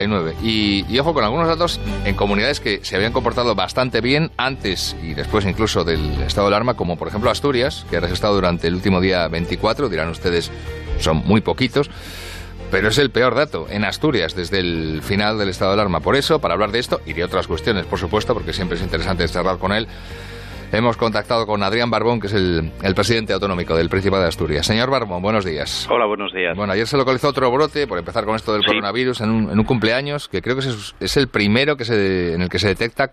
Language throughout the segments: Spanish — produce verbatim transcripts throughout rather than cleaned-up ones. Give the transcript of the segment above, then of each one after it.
nueve. Y, y ojo con algunos datos en comunidades que se habían comportado bastante bien antes y después incluso del estado de alarma, como por ejemplo Asturias, que ha registrado durante el último día veinticuatro, dirán ustedes, son muy poquitos, pero es el peor dato en Asturias desde el final del estado de alarma. Por eso, para hablar de esto y de otras cuestiones, por supuesto, porque siempre es interesante charlar con él, hemos contactado con Adrián Barbón, que es el, el presidente autonómico del Principado de Asturias. Señor Barbón, buenos días. Hola, buenos días. Bueno, ayer se localizó otro brote, por empezar con esto del sí. coronavirus, en un, en un cumpleaños, que creo que es, es el primero que se, en el que se detecta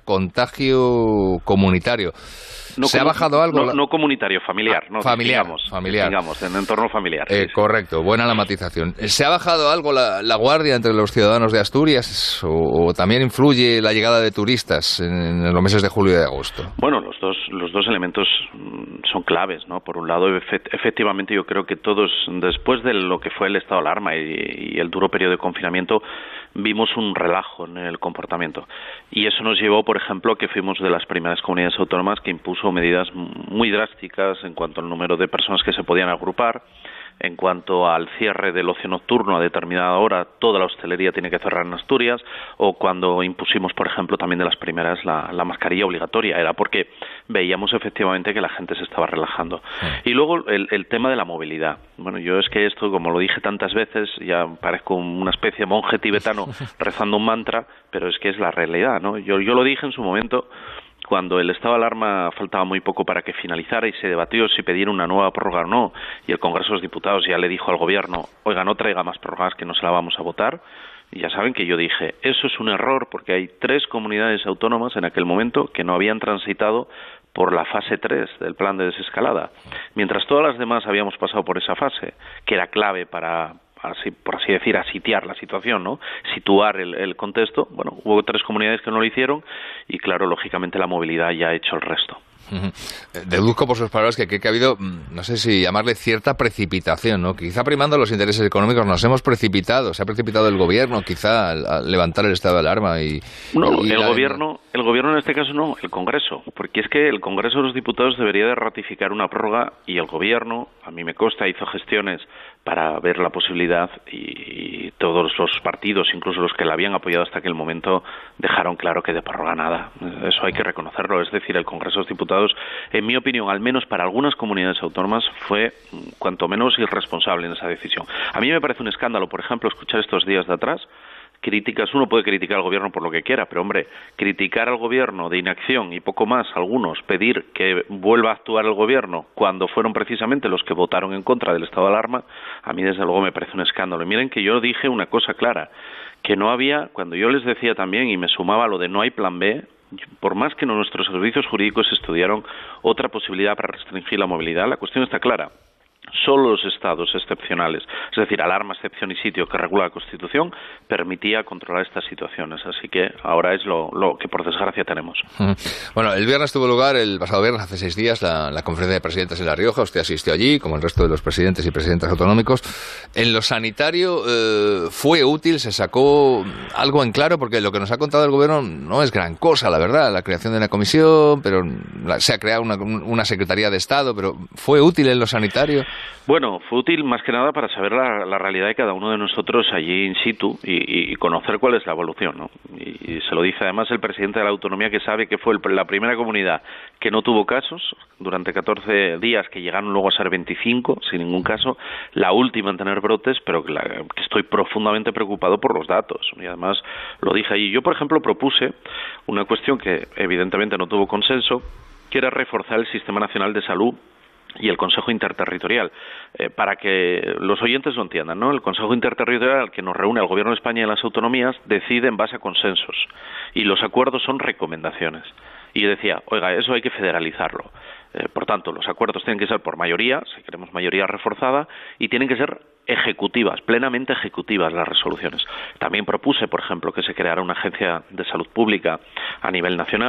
contagio comunitario. No, ¿Se como, ha bajado algo? No, no comunitario, familiar. Ah, no, familiar, digamos, familiar. Digamos, en entorno familiar. Eh, sí, correcto, sí. buena la matización. ¿Se ha bajado algo la, la guardia entre los ciudadanos de Asturias o, o también influye la llegada de turistas en, en los meses de julio y de agosto? Bueno, los dos, los dos elementos son claves, ¿no? Por un lado, efect, efectivamente, yo creo que todos, después de lo que fue el estado de alarma y, y el duro periodo de confinamiento, vimos un relajo en el comportamiento. Y eso nos llevó, por ejemplo, que fuimos de las primeras comunidades autónomas que impuso medidas muy drásticas en cuanto al número de personas que se podían agrupar, en cuanto al cierre del ocio nocturno a determinada hora, toda la hostelería tiene que cerrar en Asturias, o cuando impusimos, por ejemplo, también de las primeras la, la mascarilla obligatoria, era porque veíamos efectivamente que la gente se estaba relajando. Sí. Y luego el, el tema de la movilidad. Bueno, yo es que esto, como lo dije tantas veces, ya parezco una especie de monje tibetano rezando un mantra, pero es que es la realidad, ¿no? Yo, yo lo dije en su momento, cuando el estado de alarma faltaba muy poco para que finalizara y se debatió si pedir una nueva prórroga o no, y el Congreso de los Diputados ya le dijo al Gobierno, oiga, no traiga más prórrogas que no se la vamos a votar, y ya saben que yo dije, eso es un error porque hay tres comunidades autónomas en aquel momento que no habían transitado por la fase tres del plan de desescalada, mientras todas las demás habíamos pasado por esa fase, que era clave para... Así, por así decir, a sitiar la situación, ¿no? Situar el, el contexto. Bueno, hubo tres comunidades que no lo hicieron y, claro, lógicamente la movilidad ya ha hecho el resto. Uh-huh. Deduzco por sus palabras que, que, que ha habido, no sé si llamarle cierta precipitación, ¿no? Quizá primando los intereses económicos nos hemos precipitado, se ha precipitado el gobierno quizá al, al levantar el estado de alarma y... No, y el la... gobierno el gobierno en este caso no, el Congreso, porque es que el Congreso de los Diputados debería de ratificar una prórroga y el gobierno, a mí me consta, hizo gestiones para ver la posibilidad y, y todos los partidos, incluso los que la habían apoyado hasta aquel momento, dejaron claro que de prórroga nada. Eso hay que reconocerlo, es decir, el Congreso de los Diputados, en mi opinión, al menos para algunas comunidades autónomas, fue cuanto menos irresponsable en esa decisión. A mí me parece un escándalo, por ejemplo, escuchar estos días de atrás críticas, uno puede criticar al gobierno por lo que quiera, pero hombre, criticar al gobierno de inacción y poco más, algunos, pedir que vuelva a actuar el gobierno cuando fueron precisamente los que votaron en contra del estado de alarma, a mí desde luego me parece un escándalo. Y miren que yo dije una cosa clara, que no había, cuando yo les decía también y me sumaba a lo de no hay plan B, por más que nuestros servicios jurídicos estudiaron otra posibilidad para restringir la movilidad, la cuestión está clara. Solo los estados excepcionales, es decir, alarma, excepción y sitio que regula la Constitución, permitía controlar estas situaciones. Así que ahora es lo, lo que por desgracia tenemos. Bueno, el viernes tuvo lugar, el pasado viernes, hace seis días, la, la conferencia de presidentes en La Rioja. Usted asistió allí, como el resto de los presidentes y presidentas autonómicos. En lo sanitario eh, fue útil, se sacó algo en claro, porque lo que nos ha contado el gobierno no es gran cosa, la verdad. La creación de una comisión, pero la, se ha creado una, una Secretaría de Estado, pero ¿fue útil en lo sanitario? Bueno, fue útil más que nada para saber la, la realidad de cada uno de nosotros allí in situ y, y conocer cuál es la evolución, ¿no? Y, y se lo dice además el presidente de la autonomía, que sabe que fue el, la primera comunidad que no tuvo casos durante catorce días, que llegaron luego a ser veinticinco sin ningún caso, la última en tener brotes, pero que, la, que estoy profundamente preocupado por los datos. Y además lo dije allí. Yo, por ejemplo, propuse una cuestión que evidentemente no tuvo consenso, que era reforzar el Sistema Nacional de Salud y el Consejo Interterritorial, eh, para que los oyentes lo entiendan, ¿no? El Consejo Interterritorial, que nos reúne al Gobierno de España y a las autonomías, decide en base a consensos, y los acuerdos son recomendaciones. Y yo decía, oiga, eso hay que federalizarlo. Eh, por tanto, los acuerdos tienen que ser por mayoría, si queremos mayoría reforzada, y tienen que ser ejecutivas, plenamente ejecutivas las resoluciones. También propuse, por ejemplo, que se creara una agencia de salud pública a nivel nacional,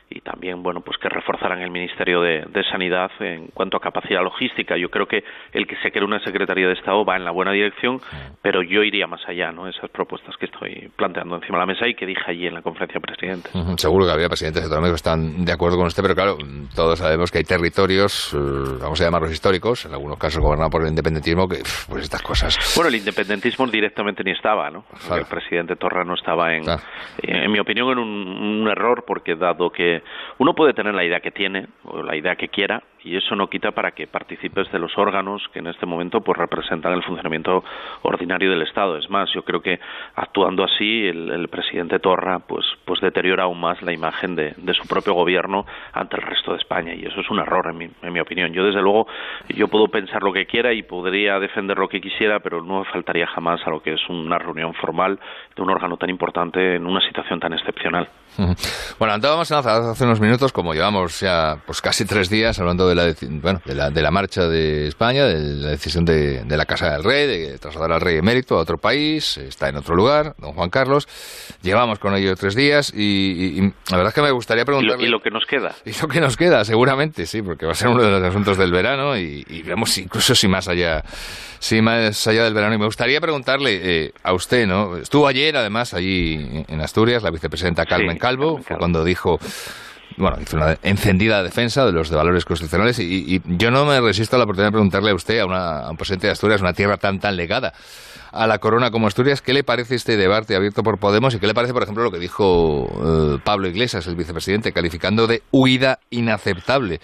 y también, bueno, pues que reforzaran el Ministerio de, de Sanidad en cuanto a capacidad logística. Yo creo que el que se cree una Secretaría de Estado va en la buena dirección, pero yo iría más allá, ¿no? Esas propuestas que estoy planteando encima de la mesa y que dije allí en la conferencia de presidentes. Uh-huh. Seguro que había presidentes autonómicos que están de acuerdo con usted, pero claro, todos sabemos que hay territorios, eh, vamos a llamarlos históricos, en algunos casos gobernados por el independentismo, que pues estas cosas... Bueno, el independentismo directamente ni estaba, ¿no? Claro. El presidente Torra no estaba en, claro. en mi opinión, en un, un error, porque dado que uno puede tener la idea que tiene, o la idea que quiera, y eso no quita para que participes de los órganos que en este momento pues representan el funcionamiento ordinario del Estado. Es más, yo creo que actuando así el, el presidente Torra pues pues deteriora aún más la imagen de, de su propio gobierno ante el resto de España, y eso es un error en mi, en mi opinión. Yo desde luego yo puedo pensar lo que quiera y podría defender lo que quisiera, pero no me faltaría jamás a lo que es una reunión formal de un órgano tan importante en una situación tan excepcional. Bueno, andábamos hace unos minutos, como llevamos ya pues casi tres días hablando de la bueno de la, de la marcha de España, de la decisión de, de la Casa del Rey de trasladar al Rey emérito a otro país, está en otro lugar, don Juan Carlos. Llevamos con ello tres días y, y, y la verdad es que me gustaría preguntarle... ¿Y lo, y lo que nos queda? Y lo que nos queda, seguramente, sí, porque va a ser uno de los asuntos del verano y, y vemos incluso si más allá si más allá del verano. Y me gustaría preguntarle eh, a usted, ¿no? Estuvo ayer, además, allí en Asturias, la vicepresidenta Carmen sí, Calvo, Carmen fue Calvo. cuando dijo... Bueno, hizo una encendida defensa de los de valores constitucionales y, y yo no me resisto a la oportunidad de preguntarle a usted, a, una, a un presidente de Asturias, una tierra tan tan legada a la corona como Asturias, ¿qué le parece este debate abierto por Podemos y qué le parece, por ejemplo, lo que dijo eh, Pablo Iglesias, el vicepresidente, calificando de huida inaceptable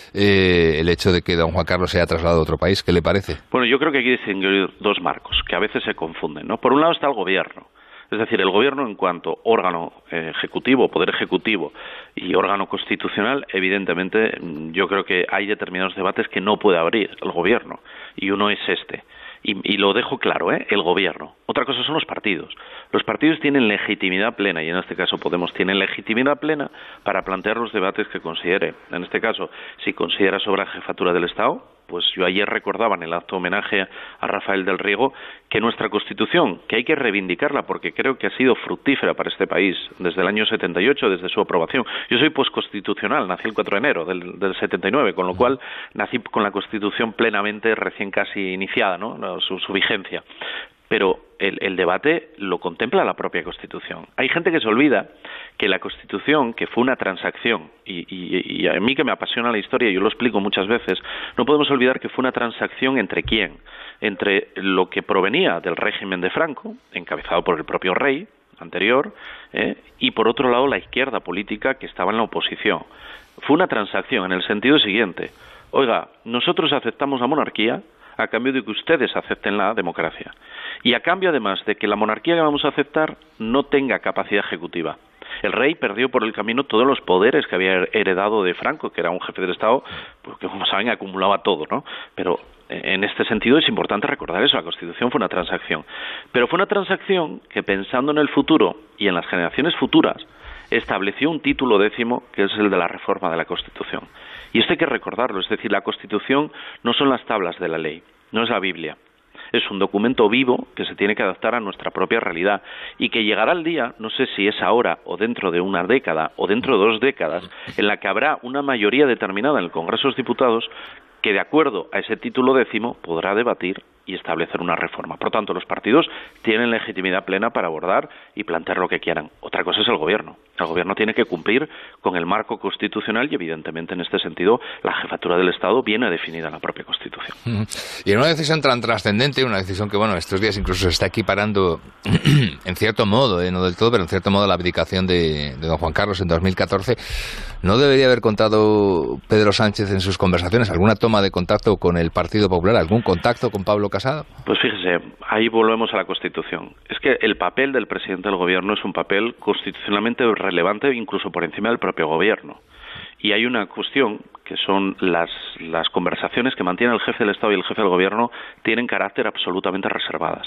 eh, el hecho de que don Juan Carlos sea trasladado a otro país? ¿Qué le parece? Bueno, yo creo que aquí distinguir dos marcos, que a veces se confunden, ¿no? Por un lado está el gobierno. Es decir, el gobierno en cuanto órgano eh, ejecutivo, poder ejecutivo y órgano constitucional, evidentemente yo creo que hay determinados debates que no puede abrir el gobierno, y uno es este. Y, y lo dejo claro, ¿eh? El gobierno. Otra cosa son los partidos. Los partidos tienen legitimidad plena, y en este caso Podemos tiene legitimidad plena para plantear los debates que considere. En este caso, si considera sobre la jefatura del Estado, pues yo ayer recordaba en el acto homenaje a Rafael del Riego que nuestra Constitución, que hay que reivindicarla porque creo que ha sido fructífera para este país desde el año setenta y ocho, desde su aprobación. Yo soy posconstitucional, nací el cuatro de enero del, del setenta y nueve, con lo cual nací con la Constitución plenamente recién casi iniciada, ¿no? Su, su vigencia. Pero el, el debate lo contempla la propia Constitución. Hay gente que se olvida que la Constitución, que fue una transacción, y, y, y a mí que me apasiona la historia, yo lo explico muchas veces, no podemos olvidar que fue una transacción entre quién, entre lo que provenía del régimen de Franco, encabezado por el propio rey anterior, eh, y por otro lado la izquierda política que estaba en la oposición. Fue una transacción en el sentido siguiente: oiga, nosotros aceptamos la monarquía a cambio de que ustedes acepten la democracia. Y a cambio, además, de que la monarquía que vamos a aceptar no tenga capacidad ejecutiva. El rey perdió por el camino todos los poderes que había heredado de Franco, que era un jefe del Estado, porque, como saben, acumulaba todo, ¿no? Pero en este sentido es importante recordar eso: la Constitución fue una transacción. Pero fue una transacción que, pensando en el futuro y en las generaciones futuras, estableció un título décimo, que es el de la reforma de la Constitución. Y esto hay que recordarlo, es decir, la Constitución no son las tablas de la ley, no es la Biblia. Es un documento vivo que se tiene que adaptar a nuestra propia realidad y que llegará el día, no sé si es ahora o dentro de una década o dentro de dos décadas, en la que habrá una mayoría determinada en el Congreso de los Diputados que, de acuerdo a ese título décimo, podrá debatir y establecer una reforma. Por tanto, los partidos tienen legitimidad plena para abordar y plantear lo que quieran. Otra cosa es el gobierno. El gobierno tiene que cumplir con el marco constitucional y, evidentemente, en este sentido, la jefatura del Estado viene definida en la propia Constitución. Y en una decisión tan trascendente, una decisión que, bueno, estos días incluso se está equiparando, en cierto modo, eh, no del todo, pero en cierto modo, la abdicación de, de don Juan Carlos en dos mil catorce, ¿no debería haber contado Pedro Sánchez en sus conversaciones alguna toma de contacto con el Partido Popular, algún contacto con Pablo Casado? Pues fíjese, ahí volvemos a la Constitución. Es que el papel del presidente del Gobierno es un papel constitucionalmente relevante, incluso por encima del propio Gobierno. Y hay una cuestión que son las, las conversaciones que mantiene el jefe del Estado y el jefe del Gobierno tienen carácter absolutamente reservadas.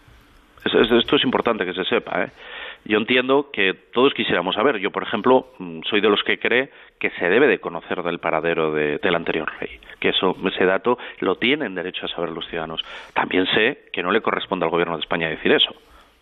Es, es, esto es importante que se sepa, ¿eh? Yo entiendo que todos quisiéramos saber. Yo, por ejemplo, soy de los que cree que se debe de conocer del paradero de, del anterior rey, que eso, ese dato lo tienen derecho a saber los ciudadanos. También sé que no le corresponde al Gobierno de España decir eso.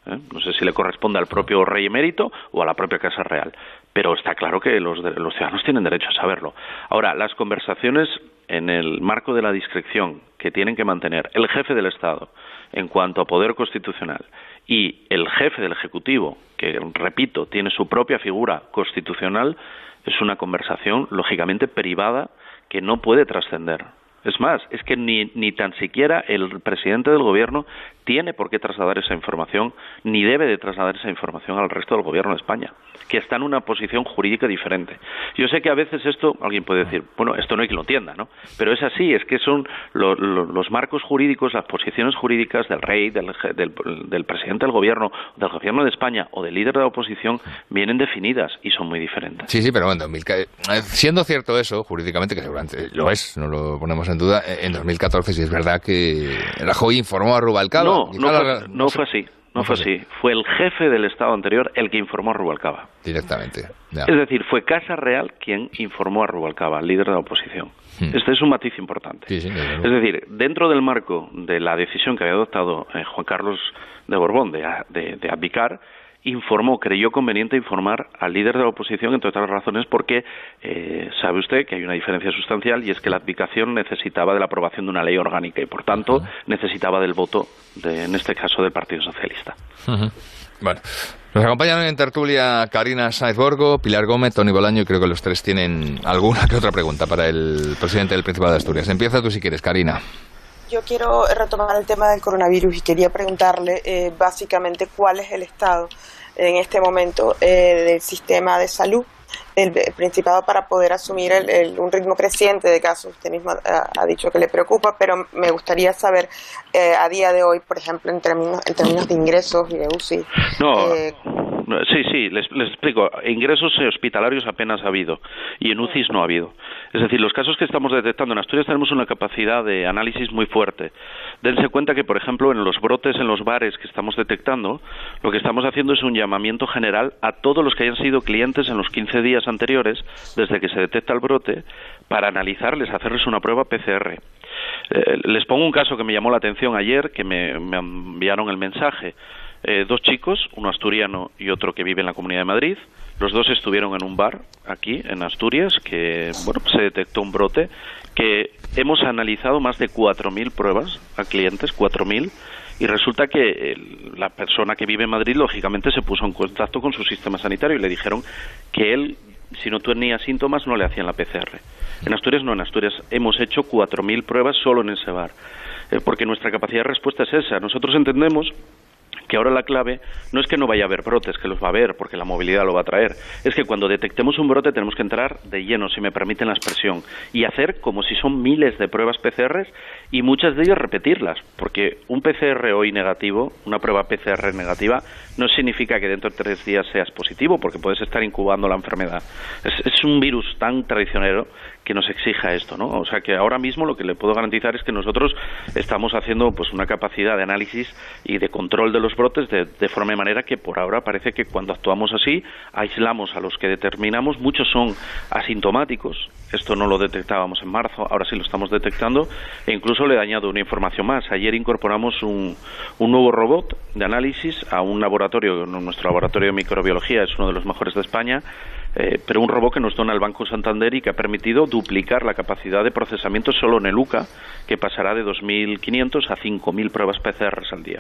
¿eh? No sé si le corresponde al propio rey emérito o a la propia Casa Real, pero está claro que los, de, los ciudadanos tienen derecho a saberlo. Ahora, las conversaciones en el marco de la discreción que tienen que mantener el jefe del Estado en cuanto a poder constitucional y el jefe del Ejecutivo, que, repito, tiene su propia figura constitucional, es una conversación lógicamente privada que no puede trascender. Es más, es que ni, ni tan siquiera el presidente del gobierno tiene por qué trasladar esa información, ni debe de trasladar esa información al resto del gobierno de España, que está en una posición jurídica diferente. Yo sé que a veces esto, alguien puede decir, bueno, esto no hay quien lo entienda, ¿no? Pero es así, es que son lo, lo, los marcos jurídicos, las posiciones jurídicas del rey, del, del, del presidente del gobierno, del gobierno de España o del líder de la oposición, vienen definidas y son muy diferentes. Sí, sí, pero bueno, siendo cierto eso, jurídicamente, que seguramente lo es, no lo ponemos en duda, en dos mil catorce sí es verdad que Rajoy informó a Rubalcaba. No, no, fue, no fue así. No fue así. Fue el jefe del Estado anterior el que informó a Rubalcaba. Directamente. Ya. Es decir, fue Casa Real quien informó a Rubalcaba, el líder de la oposición. Hmm. Este es un matiz importante. Sí, sí, claro. Es decir, dentro del marco de la decisión que había adoptado eh, Juan Carlos de Borbón de, de, de abdicar, informó, creyó conveniente informar al líder de la oposición, entre otras razones, porque eh, sabe usted que hay una diferencia sustancial y es que la abdicación necesitaba de la aprobación de una ley orgánica y, por tanto, uh-huh. necesitaba del voto, de, en este caso, del Partido Socialista. Uh-huh. Bueno, nos acompañan en tertulia Carina Sáenz Borgo, Pilar Gómez, Toni Bolaño, y creo que los tres tienen alguna que otra pregunta para el presidente del Principado de Asturias. Empieza tú si quieres, Carina. Yo quiero retomar el tema del coronavirus y quería preguntarle eh, básicamente cuál es el estado en este momento eh, del sistema de salud del Principado para poder asumir el, el, un ritmo creciente de casos. Usted mismo ha, ha dicho que le preocupa, pero me gustaría saber eh, a día de hoy, por ejemplo, en términos, en términos de ingresos y de U C I. No. Eh, Sí, sí, les, les explico. Ingresos hospitalarios apenas ha habido y en U C Is no ha habido. Es decir, los casos que estamos detectando en Asturias tenemos una capacidad de análisis muy fuerte. Dense cuenta que, por ejemplo, en los brotes en los bares que estamos detectando, lo que estamos haciendo es un llamamiento general a todos los que hayan sido clientes en los quince días anteriores, desde que se detecta el brote, para analizarles, hacerles una prueba P C R. Eh, les pongo un caso que me llamó la atención ayer, que me, me enviaron el mensaje. Eh, dos chicos, uno asturiano y otro que vive en la Comunidad de Madrid, los dos estuvieron en un bar aquí en Asturias que, bueno, se detectó un brote, que hemos analizado más de cuatro mil pruebas a clientes, cuatro mil, y resulta que el, la persona que vive en Madrid lógicamente se puso en contacto con su sistema sanitario y le dijeron que él, si no tenía síntomas, no le hacían la P C R. En Asturias no, en Asturias hemos hecho cuatro mil pruebas solo en ese bar, eh, porque nuestra capacidad de respuesta es esa. Nosotros entendemos que ahora la clave no es que no vaya a haber brotes, que los va a haber, porque la movilidad lo va a traer. Es que cuando detectemos un brote tenemos que entrar de lleno, si me permiten la expresión, y hacer como si son miles de pruebas P C R y muchas de ellas repetirlas, porque un P C R hoy negativo, una prueba P C R negativa, no significa que dentro de tres días seas positivo, porque puedes estar incubando la enfermedad. Es, es un virus tan traicionero que nos exija esto, ¿no? O sea que ahora mismo lo que le puedo garantizar es que nosotros estamos haciendo pues una capacidad de análisis y de control de los brotes de, de forma de manera que por ahora parece que cuando actuamos así aislamos a los que determinamos. Muchos son asintomáticos, esto no lo detectábamos en marzo, ahora sí lo estamos detectando, e incluso le he añadido una información más. Ayer incorporamos un, un nuevo robot de análisis a un laboratorio, nuestro laboratorio de microbiología es uno de los mejores de España, eh, pero un robot que nos dona el Banco Santander y que ha permitido duplicar la capacidad de procesamiento solo en el U C A, que pasará de dos mil quinientos a cinco mil pruebas P C R al día.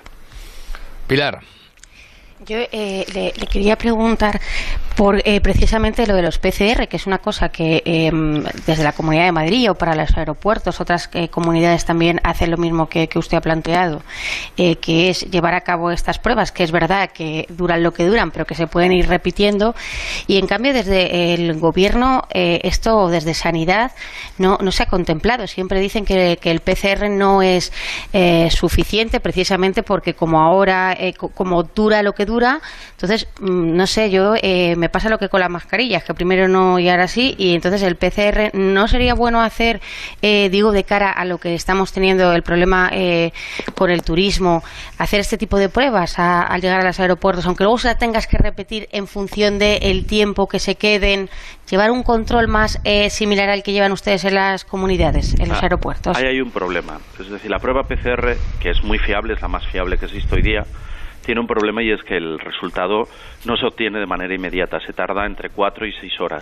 Pilar. Yo eh, le, le quería preguntar por eh, precisamente lo de los P C R, que es una cosa que eh, desde la Comunidad de Madrid o para los aeropuertos, otras eh, comunidades también hacen lo mismo que, que usted ha planteado, eh, que es llevar a cabo estas pruebas, que es verdad que duran lo que duran, pero que se pueden ir repitiendo. Y en cambio desde el Gobierno, eh, esto desde Sanidad no, no se ha contemplado. Siempre dicen que, que el P C R no es eh, suficiente, precisamente porque como ahora, eh, como dura lo que dura, entonces no sé, yo eh, me pasa lo que con las mascarillas, que primero no y ahora sí, y entonces el P C R no sería bueno hacer, eh, digo, de cara a lo que estamos teniendo el problema eh, con el turismo, hacer este tipo de pruebas a, al llegar a los aeropuertos, aunque luego se la tengas que repetir en función del tiempo que se queden, llevar un control más eh, similar al que llevan ustedes en las comunidades, en los ah, aeropuertos. Ahí hay un problema, es decir, la prueba P C R, que es muy fiable, es la más fiable que existe hoy día, tiene un problema y es que el resultado no se obtiene de manera inmediata, se tarda entre cuatro y seis horas.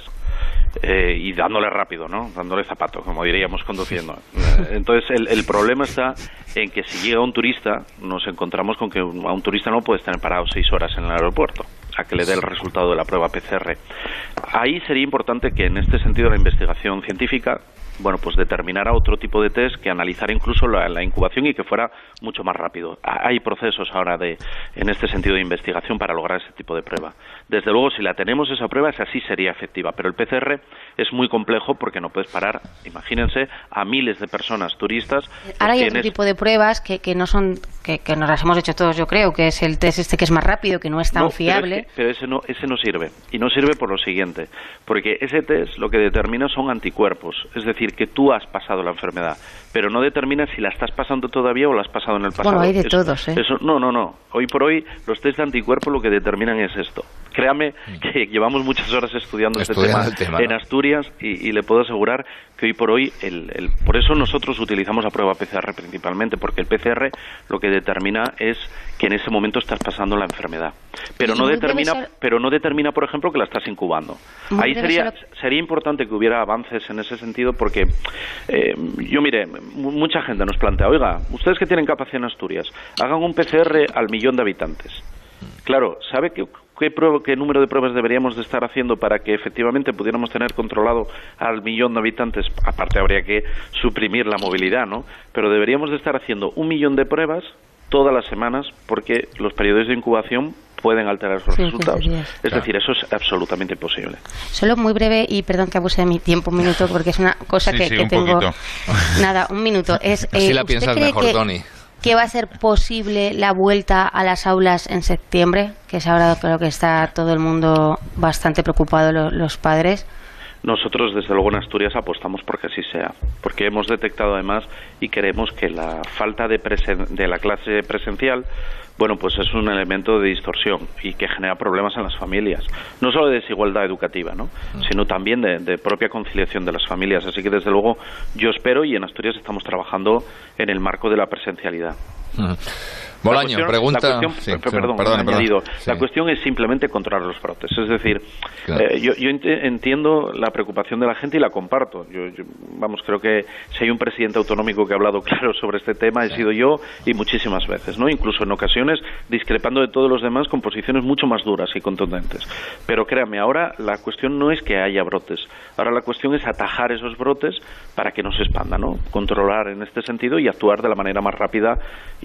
Eh, y dándole rápido, ¿no? Dándole zapato, como diríamos conduciendo. Eh, entonces, el, el problema está en que si llega un turista, nos encontramos con que a un turista no puedes tener parado seis horas en el aeropuerto a que le dé el resultado de la prueba P C R. Ahí sería importante que, en este sentido, la investigación científica, bueno, pues determinara otro tipo de test que analizara incluso la, la incubación y que fuera mucho más rápido. Hay procesos ahora de, en este sentido de investigación para lograr ese tipo de prueba. Desde luego, si la tenemos esa prueba, esa sí sería efectiva, pero el P C R es muy complejo porque no puedes parar, imagínense, a miles de personas turistas. Ahora hay otro tipo de pruebas que, que no son, que, que nos las hemos hecho todos, yo creo, que es el test este que es más rápido, que no es tan no, fiable. Pero, es que, pero ese no, ese no sirve, y no sirve por lo siguiente, porque ese test lo que determina son anticuerpos, es decir, que tú has pasado la enfermedad, pero no determina si la estás pasando todavía o la has pasado en el pasado. Bueno, hay de eso, todos, ¿eh? Eso, no, no, no. Hoy por hoy los test de anticuerpos lo que determinan es esto. Créame que llevamos muchas horas estudiando, estudiando este tema, tema en ¿no? Asturias y, y le puedo asegurar que hoy por hoy, el, el, por eso nosotros utilizamos la prueba P C R principalmente, porque el P C R lo que determina es que en ese momento estás pasando la enfermedad. Pero no determina, ser... pero no determina, por ejemplo, que la estás incubando. Muy Ahí sería, ser... sería importante que hubiera avances en ese sentido, porque eh, yo mire, mucha gente nos plantea, oiga, ustedes que tienen capacidad en Asturias, hagan un P C R al millón de habitantes. Claro, ¿sabe qué, qué, prueba, qué número de pruebas deberíamos de estar haciendo para que efectivamente pudiéramos tener controlado al millón de habitantes? Aparte habría que suprimir la movilidad, ¿no? Pero deberíamos de estar haciendo un millón de pruebas todas las semanas, porque los periodos de incubación pueden alterar esos sí, resultados. Es claro. decir, eso es absolutamente imposible. Solo muy breve, y perdón que abuse de mi tiempo, un minuto, porque es una cosa sí, que, sí, que un tengo... Poquito. Nada, un minuto. Es, Así eh, la piensas mejor, Tony. ¿Que va a ser posible la vuelta a las aulas en septiembre? Que es ahora creo que está todo el mundo bastante preocupado, lo, los padres. Nosotros, desde luego, en Asturias apostamos porque así sea, porque hemos detectado además y queremos que la falta de, presen de la clase presencial, bueno, pues es un elemento de distorsión y que genera problemas en las familias, no solo de desigualdad educativa, ¿no? sino también de, de propia conciliación de las familias. Así que, desde luego, yo espero, y en Asturias estamos trabajando en el marco de la presencialidad. Uh-huh. Bolaño, la cuestión, pregunta... La cuestión, sí, perdón, perdón, perdón, añadido. sí. La cuestión es simplemente controlar los brotes. Es decir, claro. eh, yo, yo entiendo la preocupación de la gente y la comparto. Yo, yo, vamos, creo que si hay un presidente autonómico que ha hablado claro sobre este tema, he sido yo, y muchísimas veces, ¿no? Incluso en ocasiones discrepando de todos los demás con posiciones mucho más duras y contundentes. Pero créame, ahora la cuestión no es que haya brotes. Ahora la cuestión es atajar esos brotes para que no se expandan, ¿no? Controlar en este sentido y actuar de la manera más rápida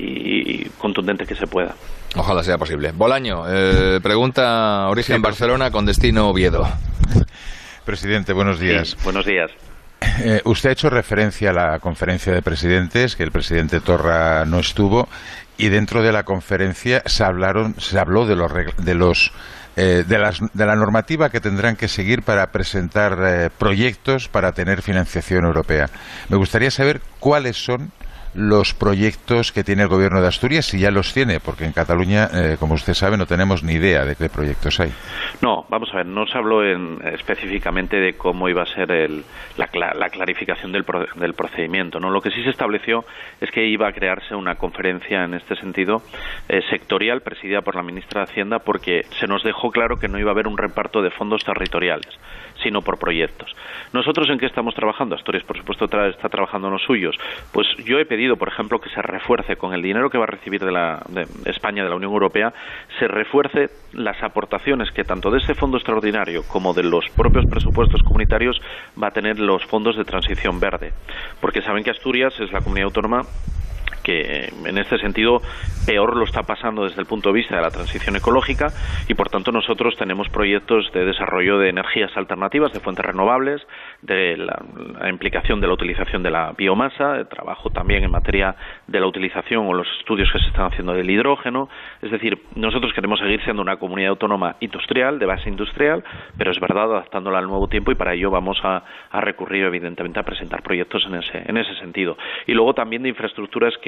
y contundente que se pueda. Ojalá sea posible. Bolaño, eh, pregunta origen sí, Barcelona con destino Oviedo. Presidente, buenos días. Sí, buenos días. Eh, usted ha hecho referencia a la conferencia de presidentes, que el presidente Torra no estuvo, y dentro de la conferencia se hablaron, se habló de los de los eh, de las de la normativa que tendrán que seguir para presentar eh, proyectos para tener financiación europea. Me gustaría saber cuáles son los proyectos que tiene el Gobierno de Asturias, si ya los tiene, porque en Cataluña, eh, como usted sabe, no tenemos ni idea de qué proyectos hay. No, vamos a ver, no se habló en, específicamente de cómo iba a ser el, la, la clarificación del, pro, del procedimiento, ¿no? Lo que sí se estableció es que iba a crearse una conferencia en este sentido eh, sectorial, presidida por la ministra de Hacienda, porque se nos dejó claro que no iba a haber un reparto de fondos territoriales, sino por proyectos. ¿Nosotros en qué estamos trabajando? Asturias, por supuesto, tra está trabajando en los suyos. Pues yo he pedido, por ejemplo, que se refuerce con el dinero que va a recibir de, la, de España, de la Unión Europea, se refuerce las aportaciones que tanto de ese fondo extraordinario como de los propios presupuestos comunitarios va a tener los fondos de transición verde. Porque saben que Asturias es la comunidad autónoma que en este sentido peor lo está pasando desde el punto de vista de la transición ecológica, y por tanto nosotros tenemos proyectos de desarrollo de energías alternativas, de fuentes renovables, de la, la implicación de la utilización de la biomasa, de trabajo también en materia de la utilización o los estudios que se están haciendo del hidrógeno. Es decir, nosotros queremos seguir siendo una comunidad autónoma industrial, de base industrial, pero es verdad, adaptándola al nuevo tiempo, y para ello vamos a, a recurrir evidentemente a presentar proyectos en ese, en ese sentido. Y luego también de infraestructuras que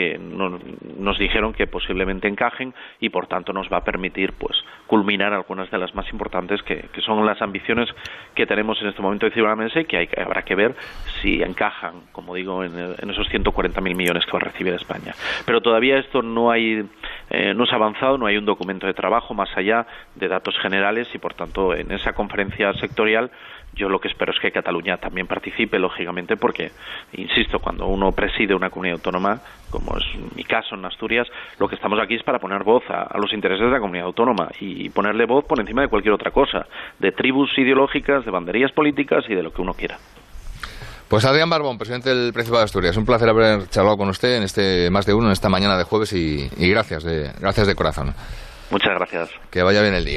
que no, nos dijeron que posiblemente encajen y por tanto nos va a permitir pues culminar algunas de las más importantes que, que son las ambiciones que tenemos en este momento de Ciberamense y que hay, habrá que ver si encajan, como digo, en, el, en esos ciento cuarenta mil millones que va a recibir España. Pero todavía esto no hay eh, no se ha avanzado, no hay un documento de trabajo más allá de datos generales y por tanto en esa conferencia sectorial yo lo que espero es que Cataluña también participe, lógicamente, porque, insisto, cuando uno preside una comunidad autónoma, como es mi caso en Asturias, lo que estamos aquí es para poner voz a, a los intereses de la comunidad autónoma y ponerle voz por encima de cualquier otra cosa, de tribus ideológicas, de banderías políticas y de lo que uno quiera. Pues Adrián Barbón, presidente del Principado de Asturias, un placer haber charlado con usted en este Más de Uno, en esta mañana de jueves y, y gracias, de, gracias de corazón. Muchas gracias. Que vaya bien el día.